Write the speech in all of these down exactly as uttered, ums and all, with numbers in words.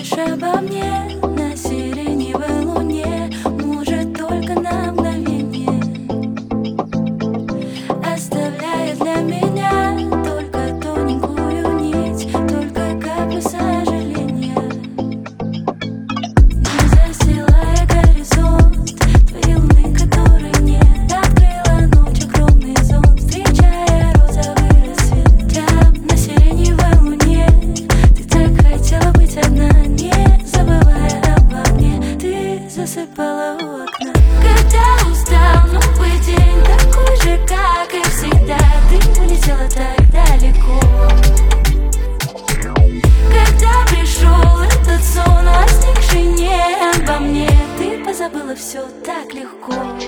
забудешь обо мне на сиреневой луне, может, только на мгновение, оставляя для меня только тоненькую нить, только каплю сожаления. Не застилая горизонт твоей луны, которой нет, открыла ночь огромный зонт, встречая розовый рассвет. Там на сиреневой луне ты так хотела быть одна, не забывая обо мне, ты засыпала у окна. Когда устал новый день, такой же, как и всегда, ты улетела так далеко. Когда пришел этот сон, возникший не обо мне, ты позабыла все так легко.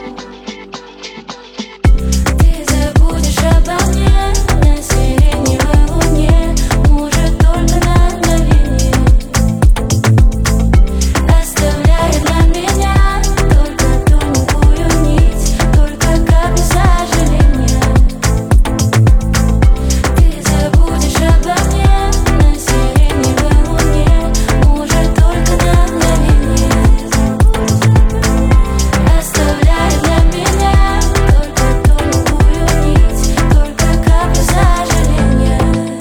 Ты забудешь обо мне на сиреневой луне, может, только на мгновение, оставляя для меня только тонкую нить, только каплю сожаления. Ты забудешь обо мне на сиреневой луне, может, только на мгновение, оставляя для меня только тонкую нить, только каплю сожаления.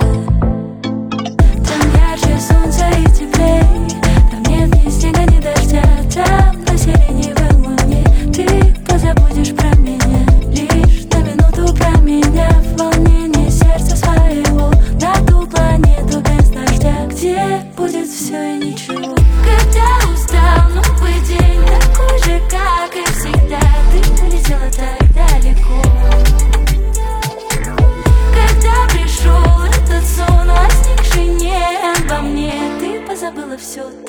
Там ярче солнца и теплей, там нет ни снега, ни дождя. Там на сиреневой луне ты позабудешь про меня, лишь на минуту променяв волнение сердца своего на ту планету без дождя, где будет все и ничего. Когда устал новый день, такой же, как и всегда, ты улетела так далеко. Когда пришел этот сон, возникший не обо мне, ты позабыла все